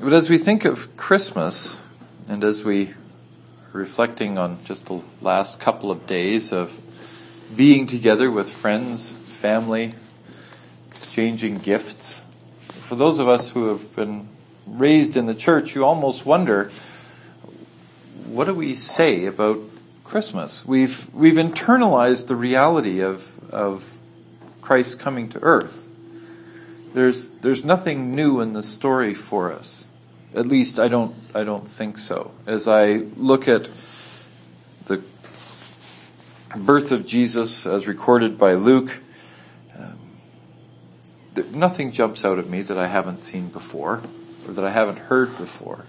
But as we think of Christmas, and as we are reflecting on just the last couple of days of being together with friends, family, exchanging gifts, for those of us who have been raised in the church, you almost wonder, what do we say about Christmas? We've internalized the reality of Christ coming to earth. There's nothing new in the story for us. At least I don't think so. As I look at the birth of Jesus as recorded by Luke, nothing jumps out at me that I haven't seen before or that I haven't heard before.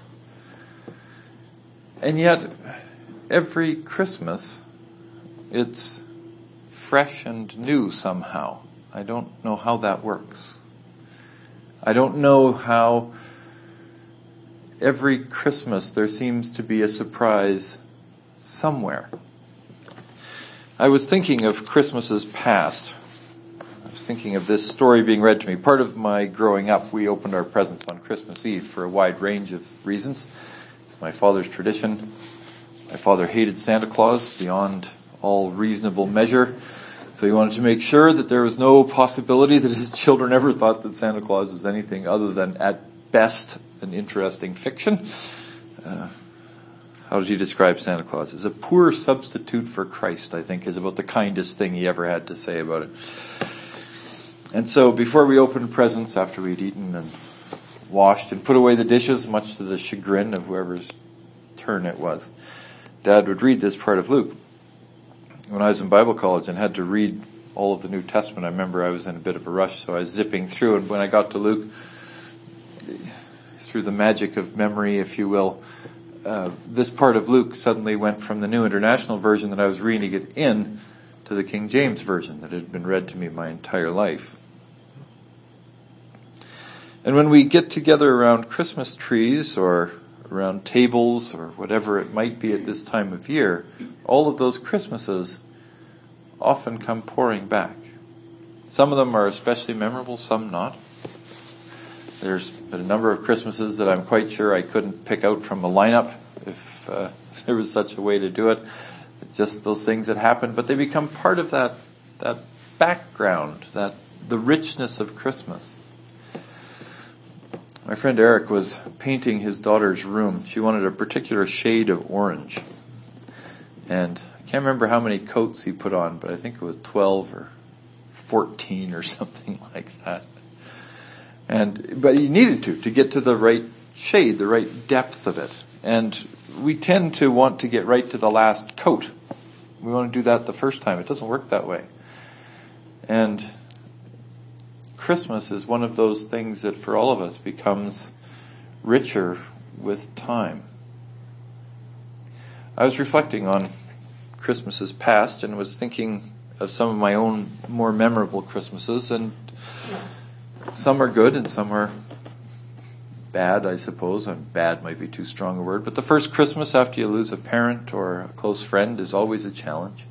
And yet, every Christmas, it's fresh and new somehow. I don't know how that works. I don't know how every Christmas there seems to be a surprise somewhere. I was thinking of Christmases past. I was thinking of this story being read to me. Part of my growing up, we opened our presents on Christmas Eve for a wide range of reasons. My father's tradition. My father hated Santa Claus beyond all reasonable measure. So he wanted to make sure that there was no possibility that his children ever thought that Santa Claus was anything other than, at best, an interesting fiction. How did he describe Santa Claus? As a poor substitute for Christ, I think, is about the kindest thing he ever had to say about it. And so before we opened presents, after we'd eaten and washed and put away the dishes, much to the chagrin of whoever's turn it was, Dad would read this part of Luke. When I was in Bible college and had to read all of the New Testament, I remember I was in a bit of a rush, so I was zipping through, and when I got to Luke, through the magic of memory, if you will, this part of Luke suddenly went from the New International Version that I was reading it in to the King James Version that had been read to me my entire life. And when we get together around Christmas trees or around tables or whatever it might be at this time of year, all of those Christmases often come pouring back. Some of them are especially memorable, some not. There's been a number of Christmases that I'm quite sure I couldn't pick out from a lineup if there was such a way to do it. It's just those things that happen, but they become part of that background, the richness of Christmas. My friend Eric was painting his daughter's room. She wanted a particular shade of orange. And I can't remember how many coats he put on, but I think it was 12 or 14 or something like that. But he needed to get to the right shade, the right depth of it. And we tend to want to get right to the last coat. We want to do that the first time. It doesn't work that way. And Christmas is one of those things that for all of us becomes richer with time. I was reflecting on Christmases past and was thinking of some of my own more memorable Christmases, and some are good and some are bad, I suppose. Bad might be too strong a word, but the first Christmas after you lose a parent or a close friend is always a challenge.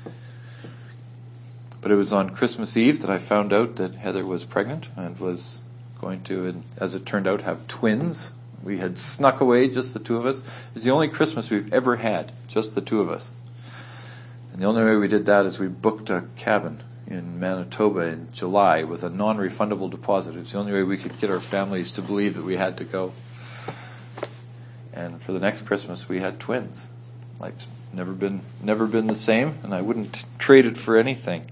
But it was on Christmas Eve that I found out that Heather was pregnant and was going to, as it turned out, have twins. We had snuck away, just the two of us. It was the only Christmas we've ever had, just the two of us. And the only way we did that is we booked a cabin in Manitoba in July with a non-refundable deposit. It was the only way we could get our families to believe that we had to go. And for the next Christmas, we had twins. Life's never been the same, and I wouldn't trade it for anything.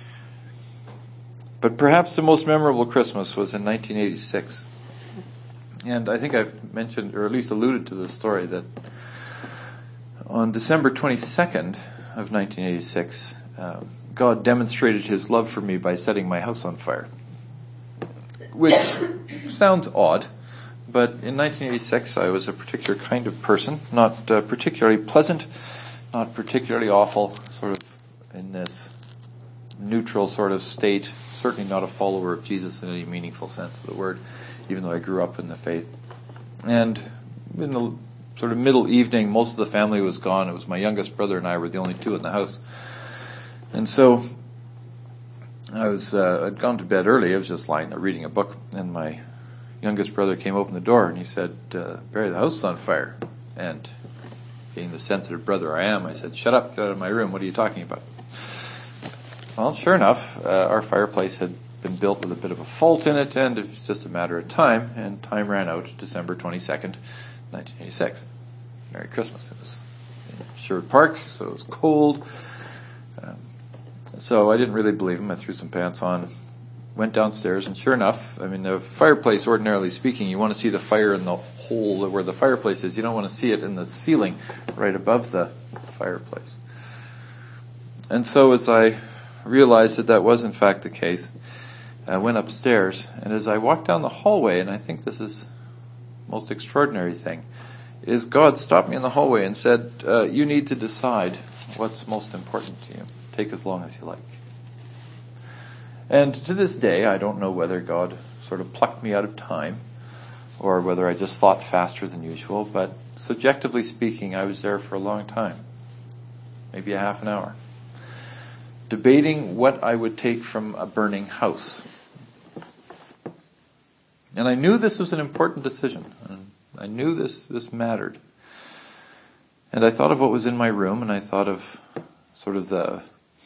But perhaps the most memorable Christmas was in 1986. And I think I've mentioned, or at least alluded to this story, that on December 22nd of 1986, God demonstrated his love for me by setting my house on fire. Which sounds odd, but in 1986 I was a particular kind of person, not particularly pleasant, not particularly awful, sort of in this neutral sort of state, certainly not a follower of Jesus in any meaningful sense of the word, even though I grew up in the faith. And in the sort of middle evening, most of the family was gone. It was my youngest brother and I were the only two in the house. And so I'd gone to bed early. I was just lying there reading a book, and my youngest brother came open the door and he said, Barry, the house is on fire. And being the sensitive brother I am, I said, shut up, get out of my room, what are you talking about? Well, sure enough, our fireplace had been built with a bit of a fault in it, and it was just a matter of time, and time ran out December 22nd, 1986. Merry Christmas. It was in Sherwood Park, so it was cold. So I didn't really believe him. I threw some pants on, went downstairs, and sure enough, I mean, the fireplace, ordinarily speaking, you want to see the fire in the hole where the fireplace is. You don't want to see it in the ceiling right above the fireplace. And so as I realized that that was in fact the case, I went upstairs, and as I walked down the hallway, and I think this is the most extraordinary thing, is God stopped me in the hallway and said, you need to decide what's most important to you. Take as long as you like. And to this day, I don't know whether God sort of plucked me out of time or whether I just thought faster than usual, but subjectively speaking, I was there for a long time, maybe a half an hour, debating what I would take from a burning house. And I knew this was an important decision. And I knew this mattered. And I thought of what was in my room, and I thought of sort of the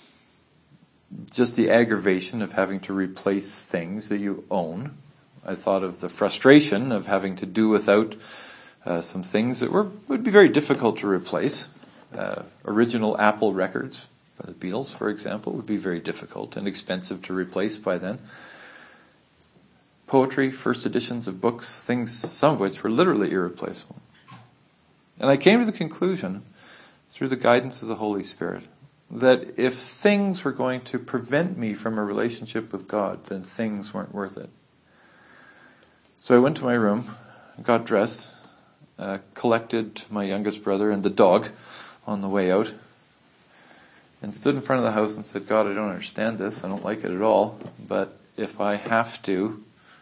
aggravation of having to replace things that you own. I thought of the frustration of having to do without some things that would be very difficult to replace. Original Apple records by the Beatles, for example, would be very difficult and expensive to replace by then. Poetry, first editions of books, things, some of which were literally irreplaceable. And I came to the conclusion, through the guidance of the Holy Spirit, that if things were going to prevent me from a relationship with God, then things weren't worth it. So I went to my room, got dressed, collected my youngest brother and the dog on the way out, and stood in front of the house and said, God, I don't understand this. I don't like it at all. But if I have to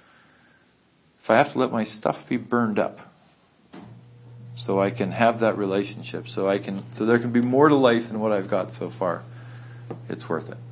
let my stuff be burned up so I can have that relationship, so there can be more to life than what I've got so far, it's worth it.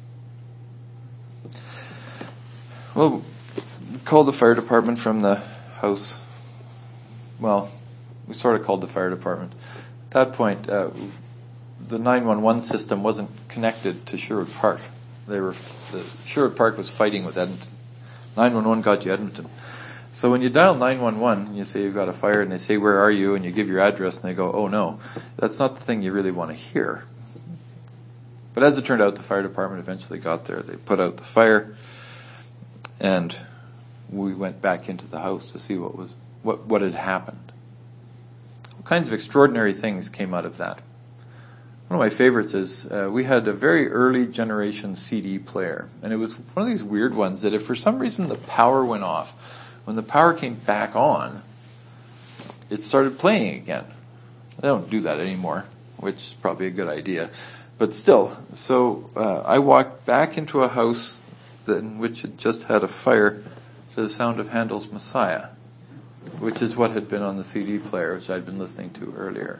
Well, we called the fire department from the house. Well, we sort of called the fire department. At that point, the 911 system wasn't connected to Sherwood Park. Sherwood Park was fighting with Edmonton. 911 got you Edmonton. So when you dial 911 and you say you've got a fire and they say, where are you? And you give your address and they go, oh no, that's not the thing you really want to hear. But as it turned out, the fire department eventually got there. They put out the fire and we went back into the house to see what had happened. All kinds of extraordinary things came out of that. One of my favorites is we had a very early generation CD player, and it was one of these weird ones that if for some reason the power went off, when the power came back on, it started playing again. They don't do that anymore, which is probably a good idea. But still, so I walked back into a house in which had just had a fire to the sound of Handel's Messiah, which is what had been on the CD player, which I'd been listening to earlier.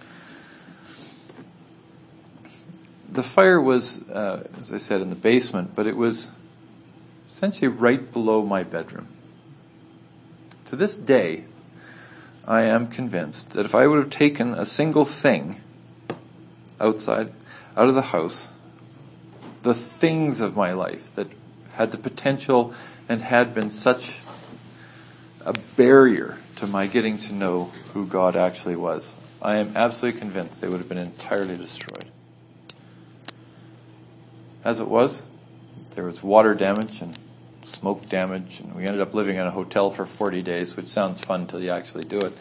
The fire was, as I said, in the basement, but it was essentially right below my bedroom. To this day, I am convinced that if I would have taken a single thing out of the house, the things of my life that had the potential and had been such a barrier to my getting to know who God actually was, I am absolutely convinced they would have been entirely destroyed. As it was, there was water damage and smoke damage, and we ended up living in a hotel for 40 days, which sounds fun until you actually do it.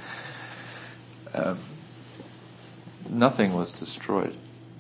Nothing was destroyed.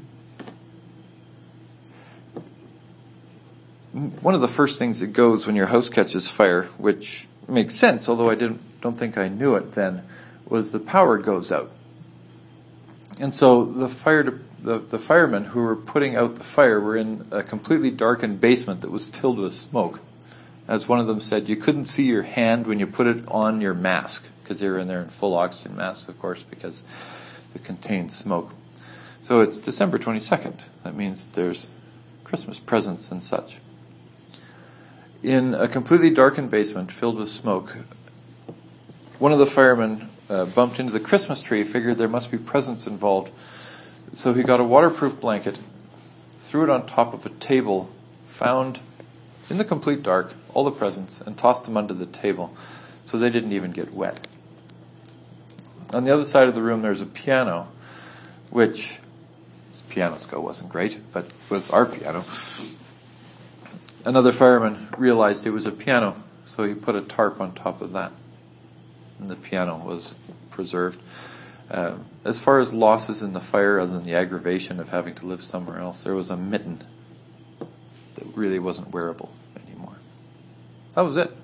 One of the first things that goes when your house catches fire, which makes sense, although I don't think I knew it then, was the power goes out. And so the firemen who were putting out the fire were in a completely darkened basement that was filled with smoke. As one of them said, you couldn't see your hand when you put it on your mask, because they were in there in full oxygen masks, of course, because it contained smoke. So it's December 22nd. That means there's Christmas presents and such. in a completely darkened basement filled with smoke, one of the firemen bumped into the Christmas tree, figured there must be presents involved. So he got a waterproof blanket, threw it on top of a table, found in the complete dark all the presents, and tossed them under the table so they didn't even get wet. On the other side of the room there's a piano, which his piano skill wasn't great, but was our piano. Another fireman realized it was a piano, so he put a tarp on top of that, and the piano was preserved. As far as losses in the fire, other than the aggravation of having to live somewhere else, there was a mitten that really wasn't wearable anymore. That was it.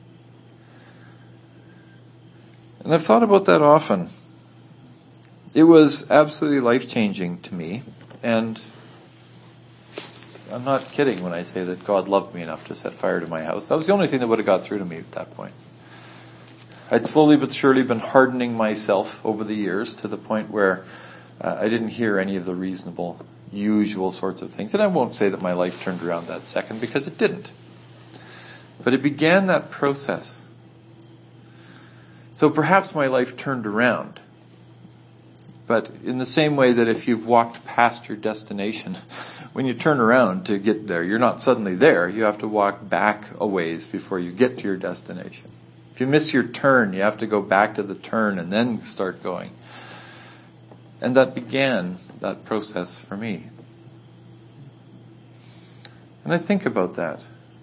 And I've thought about that often. It was absolutely life-changing to me, and I'm not kidding when I say that God loved me enough to set fire to my house. That was the only thing that would have got through to me at that point. I'd slowly but surely been hardening myself over the years to the point where I didn't hear any of the reasonable, usual sorts of things. And I won't say that my life turned around that second, because it didn't. But it began that process. So perhaps my life turned around. But in the same way that if you've walked past your destination, when you turn around to get there, you're not suddenly there. You have to walk back a ways before you get to your destination. If you miss your turn, you have to go back to the turn and then start going. And that began that process for me. And I think about that.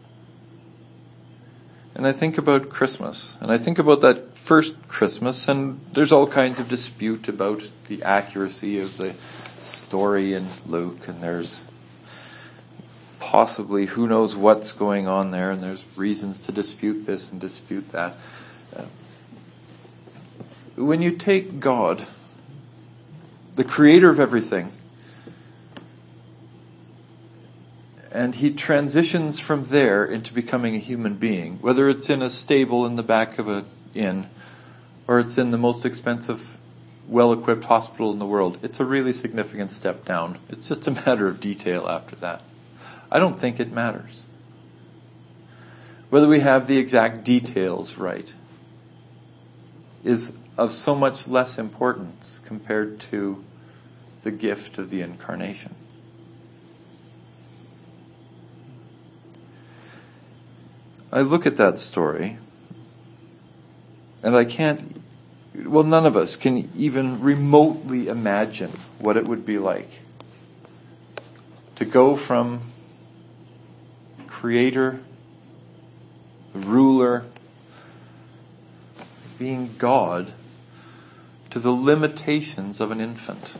And I think about Christmas. And I think about that first Christmas, and there's all kinds of dispute about the accuracy of the story in Luke, and there's possibly who knows what's going on there, and there's reasons to dispute this and dispute that. When you take God, the creator of everything, and he transitions from there into becoming a human being, whether it's in a stable in the back of an inn, or it's in the most expensive, well-equipped hospital in the world, it's a really significant step down. It's just a matter of detail after that. I don't think it matters whether we have the exact details right. Is of so much less importance compared to the gift of the incarnation. I look at that story, and none of us can even remotely imagine what it would be like to go from creator, ruler, being God, to the limitations of an infant.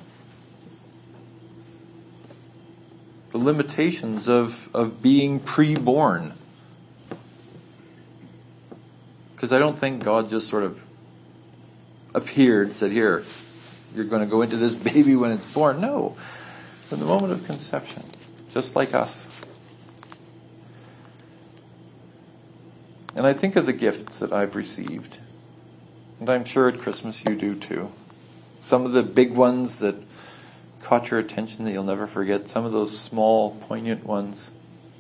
The limitations of being pre-born. Because I don't think God just sort of appeared and said, here, you're going to go into this baby when it's born. No. From the moment of conception. Just like us. And I think of the gifts that I've received. And I'm sure at Christmas you do too. Some of the big ones that caught your attention that you'll never forget. Some of those small, poignant ones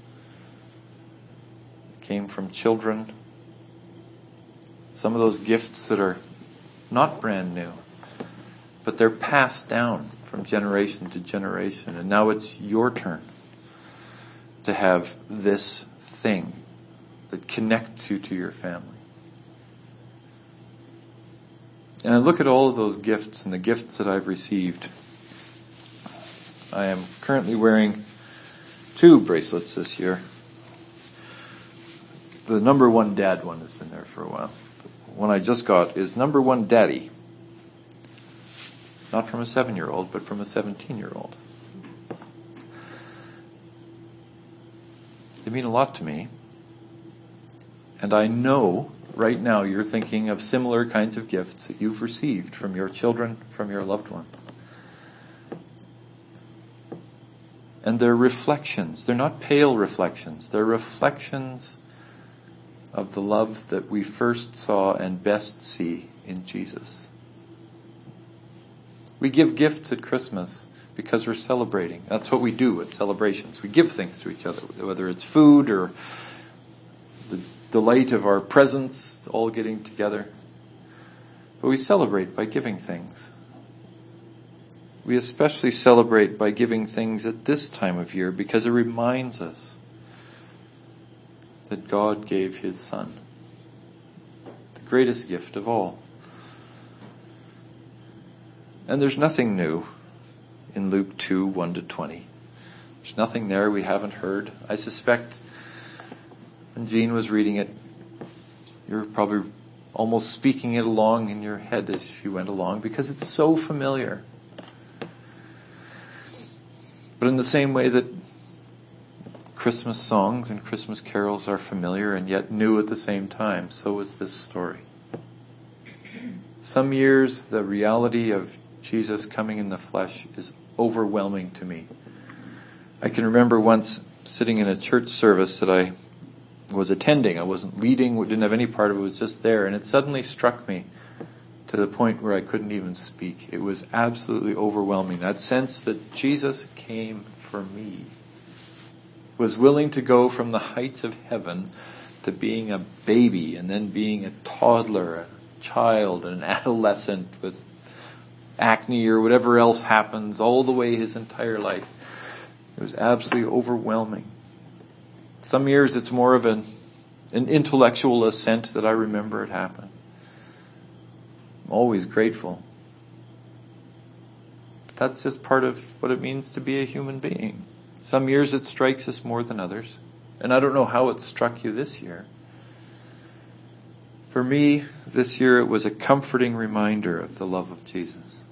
came from children. Some of those gifts that are not brand new, but they're passed down from generation to generation. And now it's your turn to have this thing that connects you to your family. And I look at all of those gifts and the gifts that I've received. I am currently wearing 2 bracelets this year. The number 1 dad one has been there for a while. The one I just got is number 1 daddy. Not from a 7-year-old, but from a 17-year-old. They mean a lot to me. And I know right now you're thinking of similar kinds of gifts that you've received from your children, from your loved ones. And they're reflections. They're not pale reflections. They're reflections of the love that we first saw and best see in Jesus. We give gifts at Christmas because we're celebrating. That's what we do at celebrations. We give things to each other, whether it's food or the delight of our presence, all getting together. But we celebrate by giving things. We especially celebrate by giving things at this time of year because it reminds us that God gave his Son, the greatest gift of all. And there's nothing new in Luke 2, 1-20. There's nothing there we haven't heard. I suspect when Jean was reading it, you were probably almost speaking it along in your head as she went along because it's so familiar. But in the same way that Christmas songs and Christmas carols are familiar and yet new at the same time, so is this story. Some years the reality of Jesus coming in the flesh is overwhelming to me. I can remember once sitting in a church service that I was attending. I wasn't leading, didn't have any part of it, was just there. And it suddenly struck me to the point where I couldn't even speak. It was absolutely overwhelming. That sense that Jesus came for me, was willing to go from the heights of heaven to being a baby and then being a toddler, a child, an adolescent with acne or whatever else happens all the way his entire life. It was absolutely overwhelming. Some years it's more of an intellectual assent that I remember it happened. I'm always grateful. But that's just part of what it means to be a human being. Some years it strikes us more than others. And I don't know how it struck you this year. For me, this year it was a comforting reminder of the love of Jesus.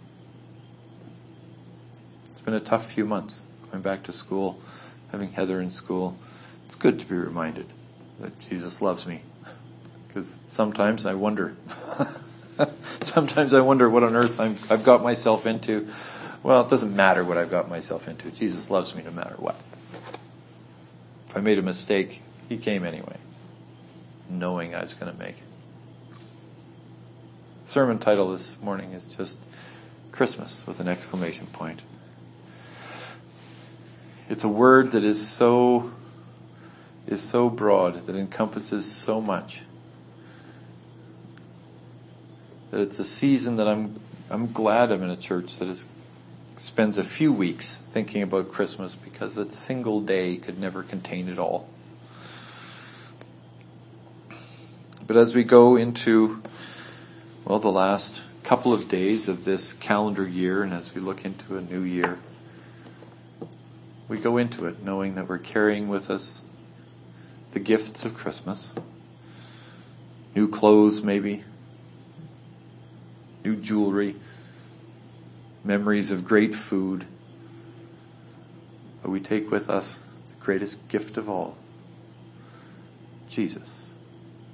It's been a tough few months, going back to school, having Heather in school. It's good to be reminded that Jesus loves me. Because sometimes I wonder. Sometimes I wonder what on earth I've got myself into. Well, it doesn't matter what I've got myself into. Jesus loves me no matter what. If I made a mistake, he came anyway, knowing I was going to make it. The sermon title this morning is just Christmas with an exclamation point. It's a word that is so broad, that encompasses so much, that it's a season that I'm glad I'm in a church that spends a few weeks thinking about Christmas, because a single day could never contain it all. But as we go into, the last couple of days of this calendar year, and as we look into a new year, we go into it knowing that we're carrying with us the gifts of Christmas. New clothes maybe, new jewelry, memories of great food. But we take with us the greatest gift of all. Jesus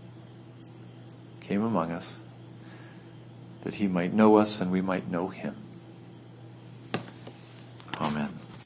came among us that he might know us and we might know him.